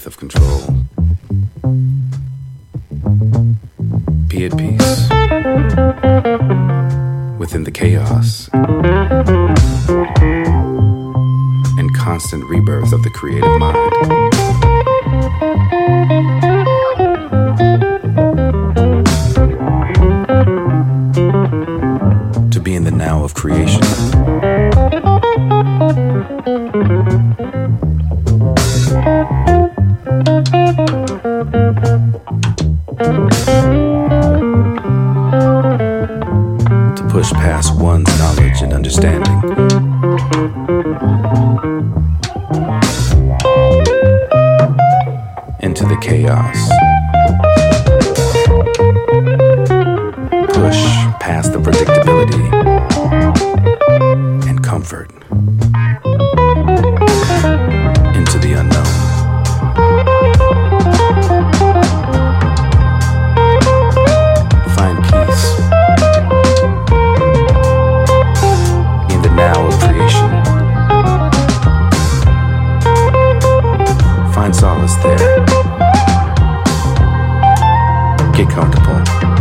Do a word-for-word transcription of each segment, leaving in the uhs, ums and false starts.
breath of control. Be at peace within the chaos and constant rebirth of the creative mind. To be in the now of creation. To push past one's knowledge and understanding. Into the chaos. Push past the predictability and comfort into the unknown. Find peace in the now of creation. Find solace there. Get comfortable.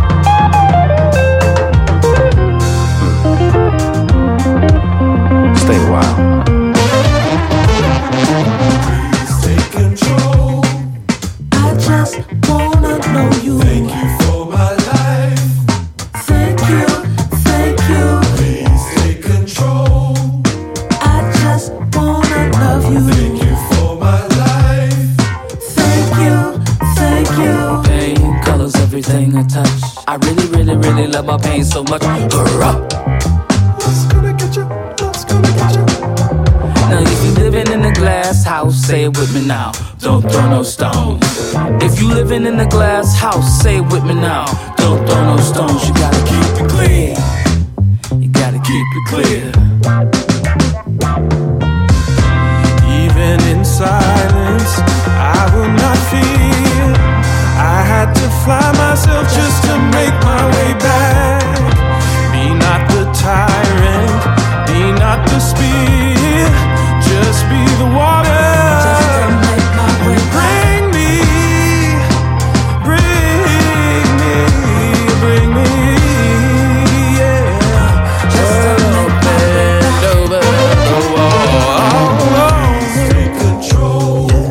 Stay a while. Please take control. I just wanna know you. Thank you for my life. Thank you, thank you. Please take control. I just wanna love you. Thank you for my life. Thank you, thank you. Pain colors everything I touch. I really, really, really love my pain so much. Hurrah! What's gonna get you? What's gonna get you? Now if you living in a glass house, say it with me now. Don't throw no stones. If you living in a glass house, say it with me now. Don't throw no stones. You gotta keep it clear. You gotta keep it clear. Even in silence, I will not fear. I had to fly myself just to make my way back. Be not the tyrant, be not the spear. Just be the water. Just to make my way back. Bring me, bring me, bring me, yeah. Just to make my way back. Bend over the wall. Take control.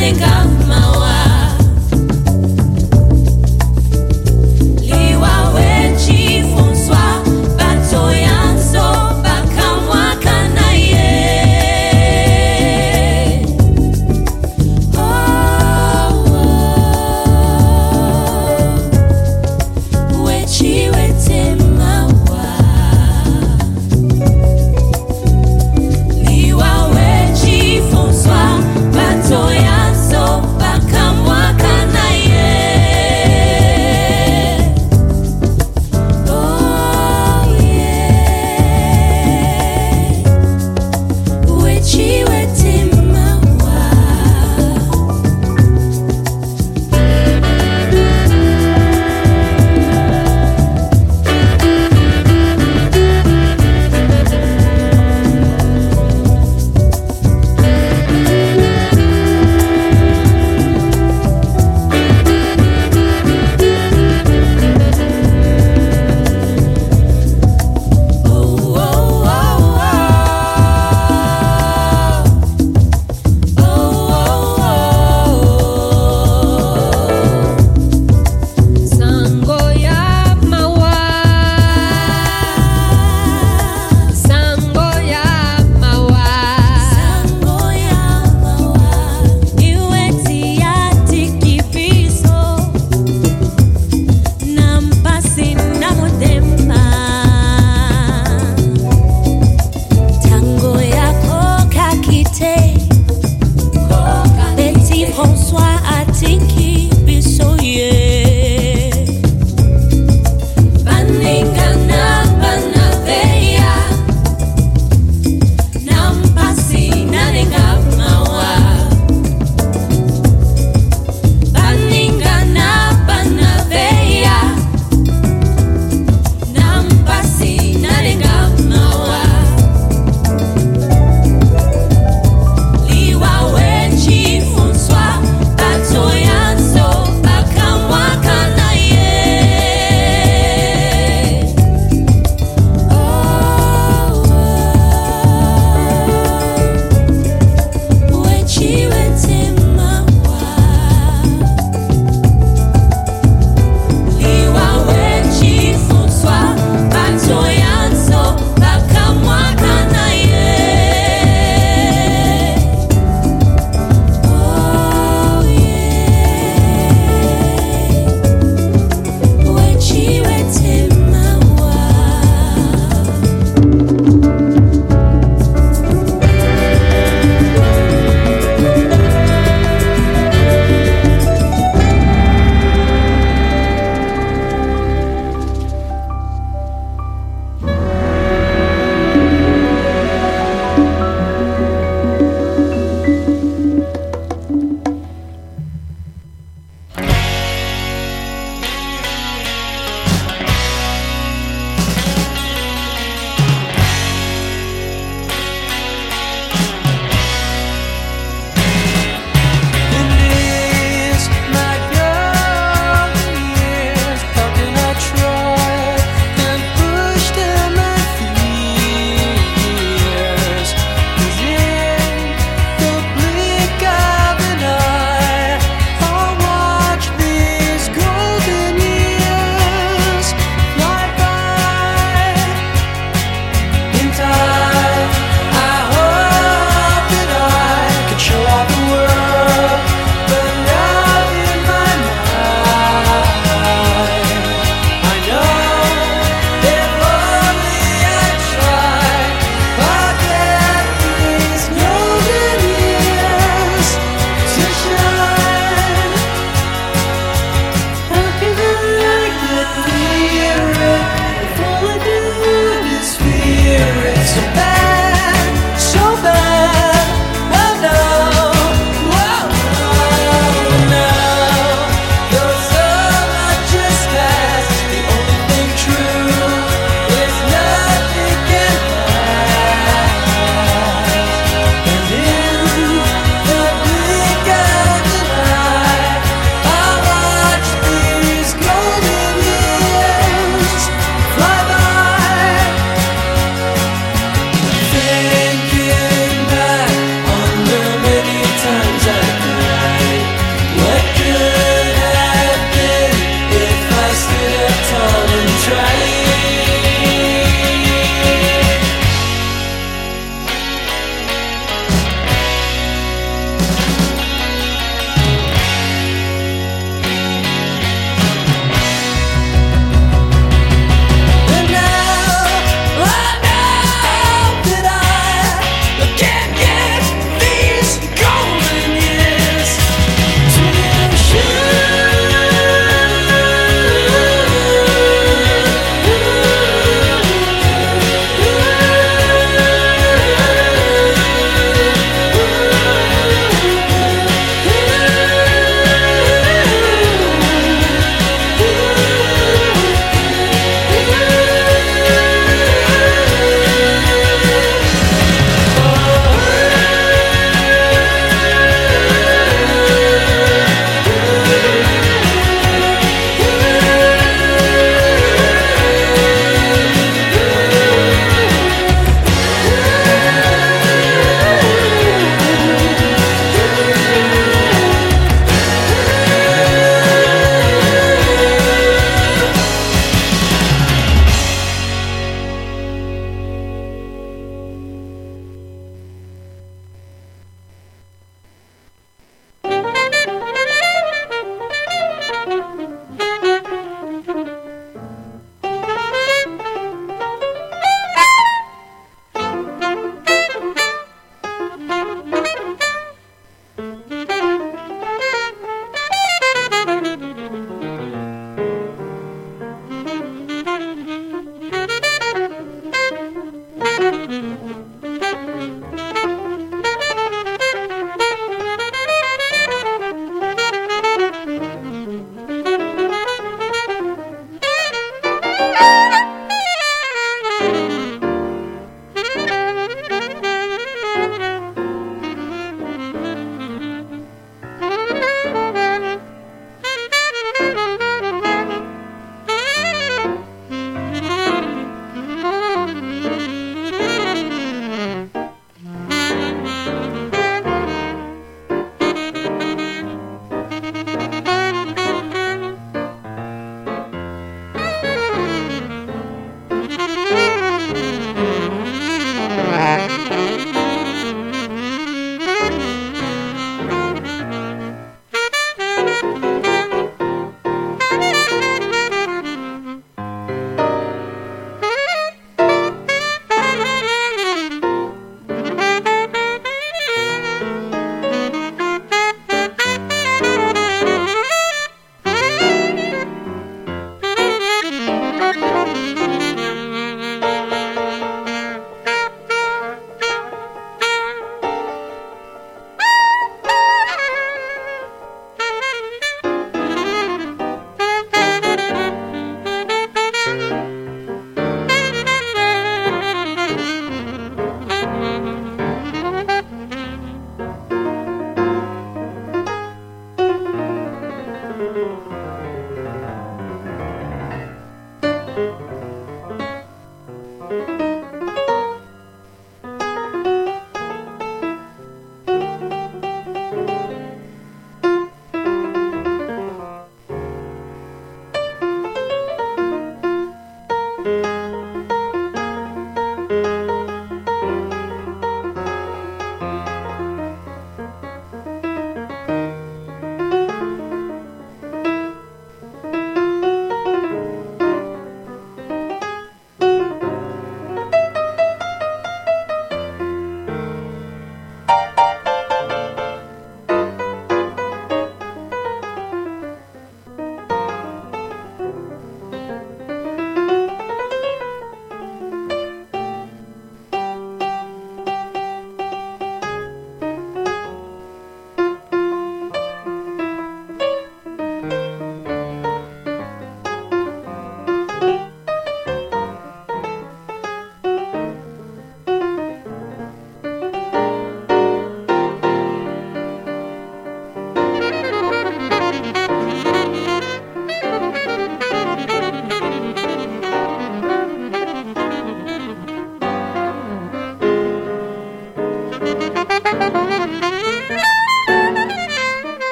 So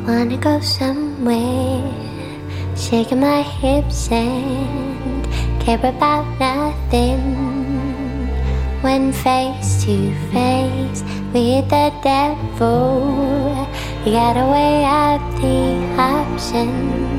Wanna go somewhere, shaking my hips and care about nothing. When face to face with the devil, you gotta weigh up the options.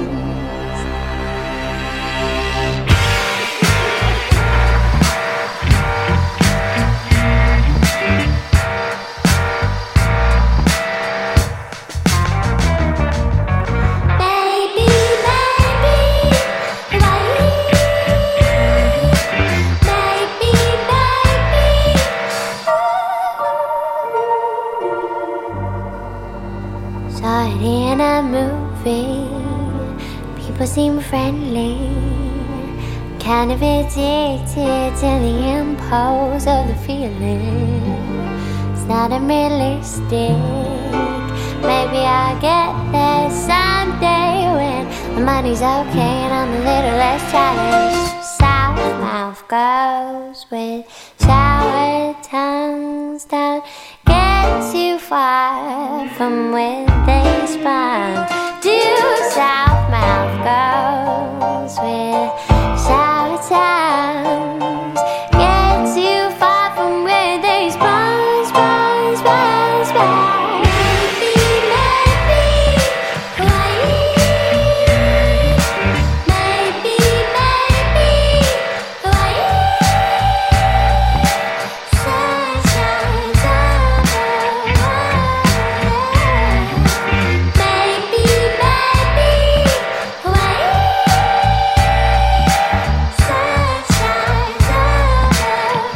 In a movie, people seem friendly, kind of addicted to the impulse of the feeling. It's not unrealistic. Maybe I'll get there someday when the money's okay and I'm a little less challenged. South mouth goes with sour tongues. Don't get too far from where they spawn. Do south mouth goes with sour tongues. Get too far from where they spawn, spawn, spawn, spawn. Maybe, maybe, Hawaii. Maybe, maybe, Hawaii. Sunshine, summer, maybe, maybe, Hawaii. Sunshine, summer,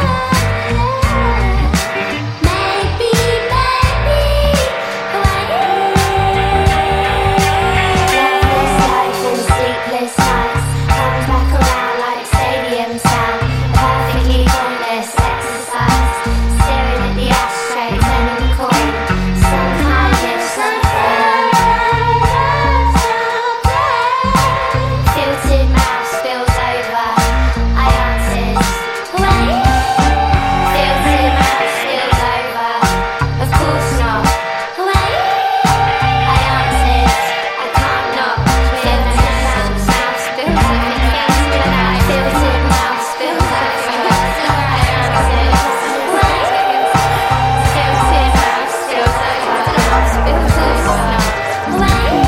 maybe, maybe, Hawaii. Loveless life and sleepless nights comes back around like stadium sound. Perfectly pointless exercise, staring at the ashtray, turning the coin. Some kind of something. Filtered mouth spills over. I answered, wait. Filtered mouth spills over. Of course not. Wait. I answered, I can't not. Filtered mouth spills over. Filtered mouth spills over. I answered, wait. Filtered mouth spills over. Of course not. Wait.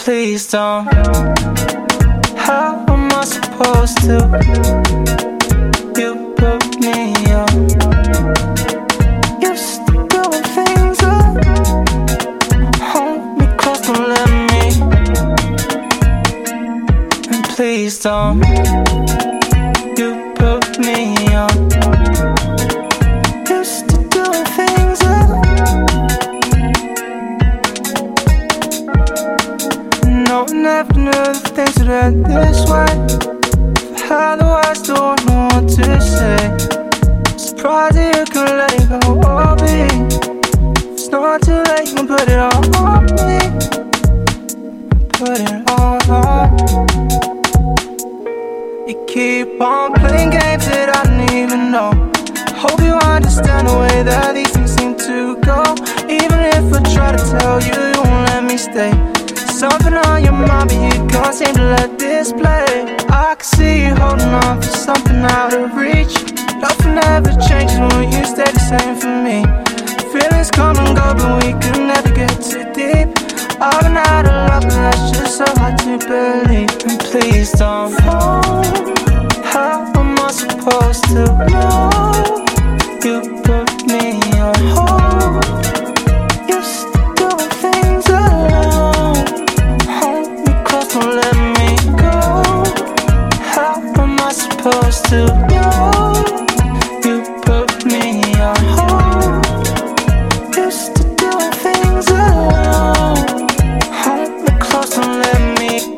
please don't. How am I supposed to? You put me on. Used to doing things up. Hold me close, don't let me. And please don't. You put me on. Used to doing things up. No, never knew the things that are this way. Otherwise, don't know what to say. Surprised that you could let it go all be. It's not too late, you can put it all on me. Put it all on. You keep on playing games that I don't even know. Hope you understand the way that these things seem to go. Even if I try to tell you, you won't let me stay. Something on your mind, but you can't seem to let this play. I can see you holding on for something out of reach. Nothing ever changes when you stay the same for me. Feelings come and go, but we could never get too deep. I've been out of love, but that's just so hard to believe. And please don't fall. How am I supposed to know? You put me on hold. Used to doing things alone. Hold me close, don't let me go. How am I supposed to know? You put me on hold. Used to doing things alone. Hold me close, don't let me.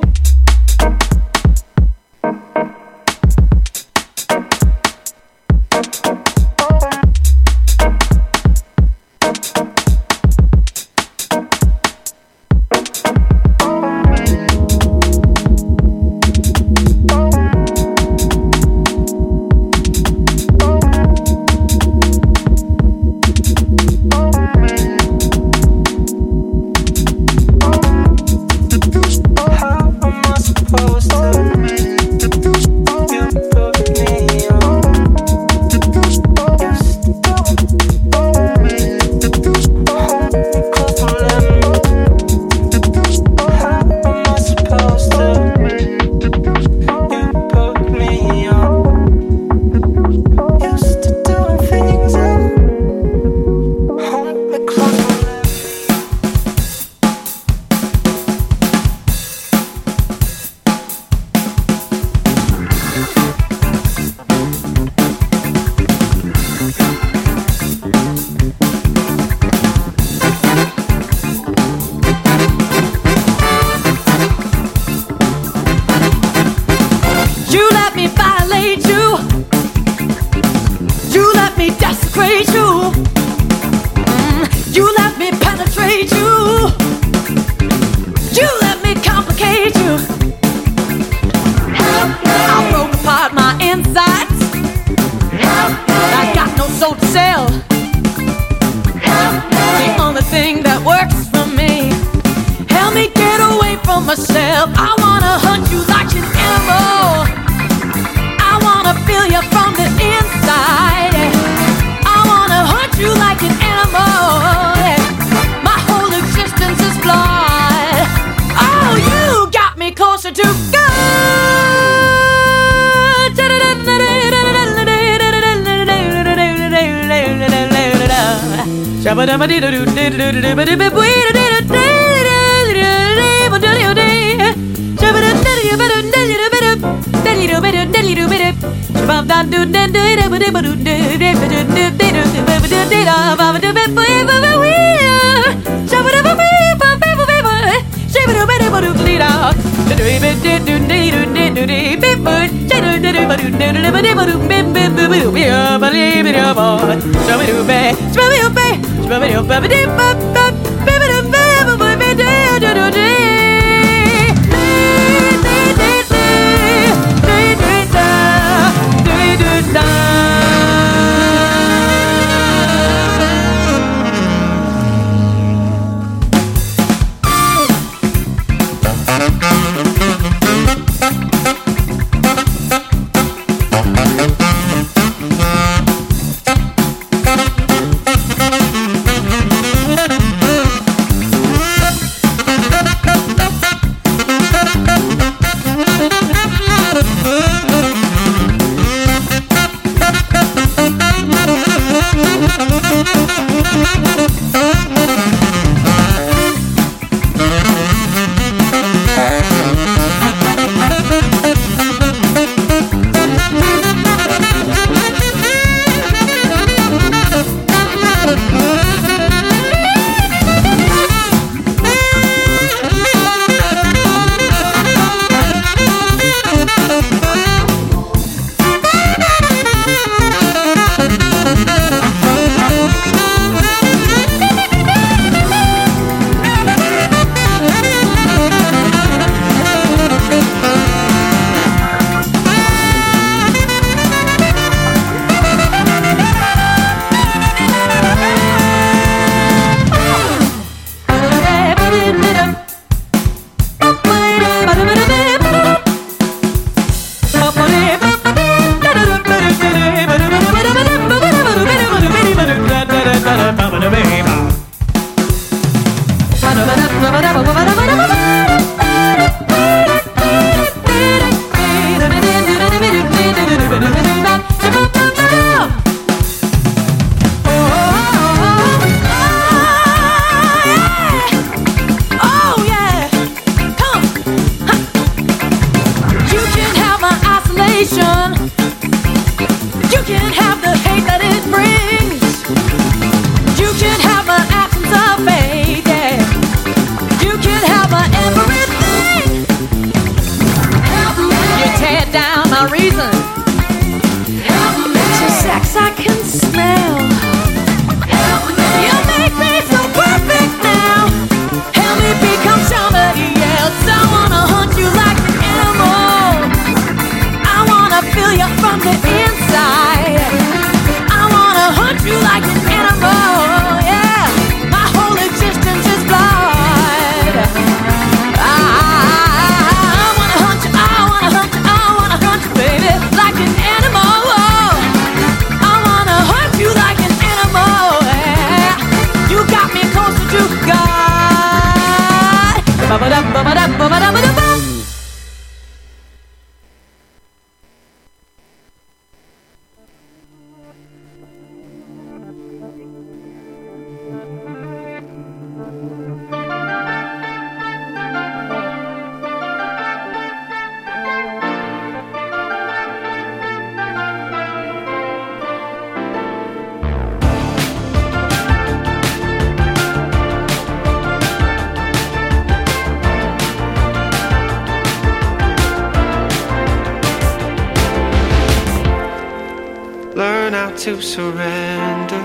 To surrender,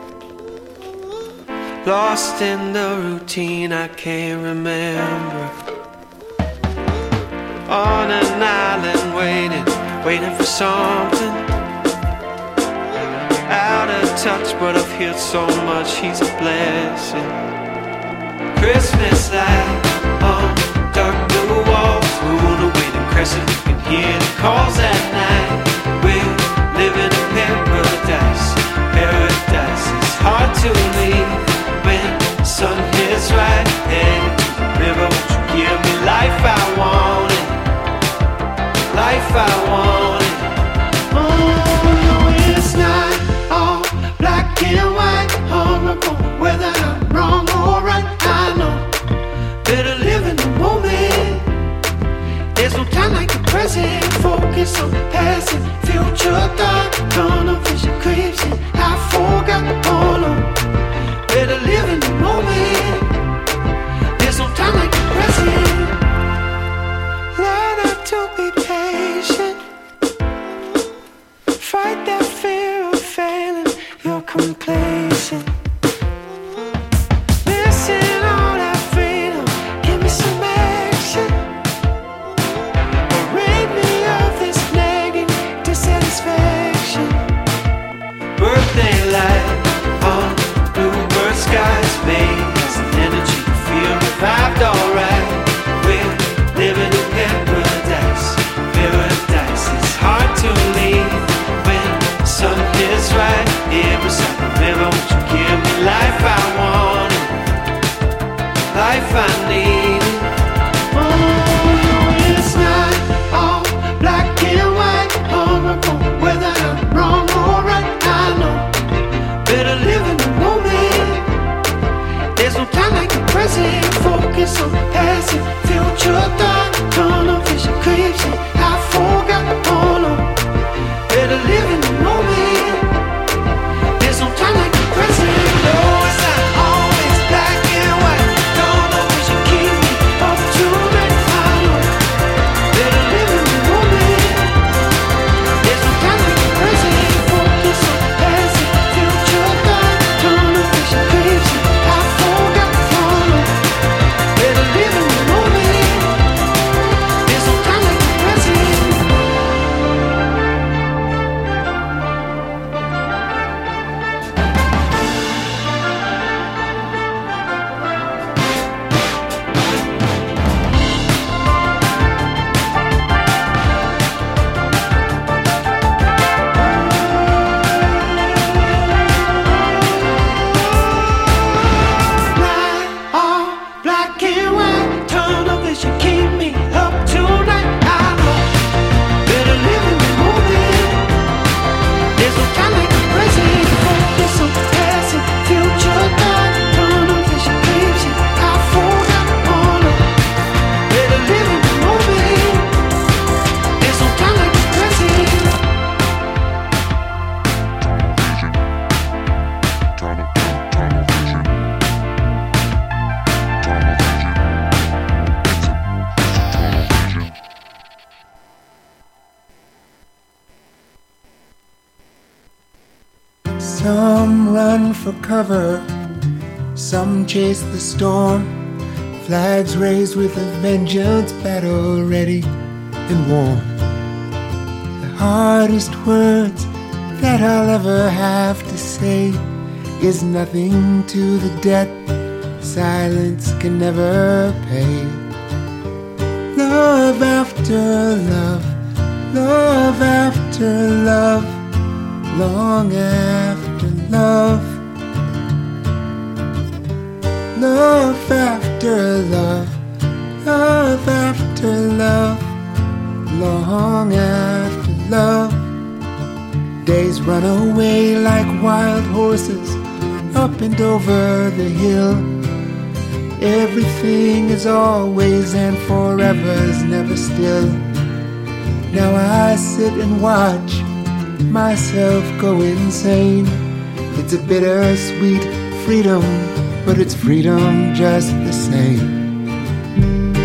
lost in the routine, I can't remember. On an island waiting, waiting for something. Out of touch, but I've heard so much, he's a blessing. Christmas light on dark blue walls, moon away the crescent, you can hear the calls at night. We're living in paradise, paradise is hard to leave when the sun hits right. Headed to the river, won't you give me life I want it, life I want it. Oh, it's not all black and white, horrible whether I'm wrong or right. I know, better live in the moment. There's no time like the present, focus on the past and future thought. Tunnel vision creeps in, I forgot all on. Better live in the moment. There's no time like the present. Learn how to be patient. Fight that fear of failing, you're complacent. Missing all that freedom, give me some action. Rid me of this nagging dissatisfaction. Birthday light on bluebird skies, made as an energy to feel revived, alright. We're living in paradise, paradise is hard to leave when the sun hits right. Here beside the river, won't you give me life I want it, life I need it. Oh, it's not all black and white, horrible whether I'm wrong or right. I know, better live in the moment. There's no time like the present, focus on the past and future thought. Tunnel vision creeps in, I forgot all on. Better live in the moment. There's no time like the present. No, it's not always black and white. Tunnel vision keep me up tonight. I know, better live in the moment. There's no time like the present, focus on the past and future thought. Tunnel vision creeps in, I forgot all on. Better live in the moment. There's no time like the present. Not all black and white, tunnel vision keep me up tonight. I know, better live in the moment. There's no time like the present, focus on the past and future thought. Tunnel vision keeps you, I forgot all of. Better live in the moment. There's no time like the present. Some run for cover, some chase the storm. Flags raised with a vengeance, battle ready and warm. The hardest words that I'll ever have to say is nothing to the debt silence can never pay. Love after love, love after love, long after love, love after love, long after love. Days run away like wild horses, up and over the hill. Everything is always and forever's never still. Now I sit and watch myself go insane. It's a bittersweet freedom, but it's freedom just the same.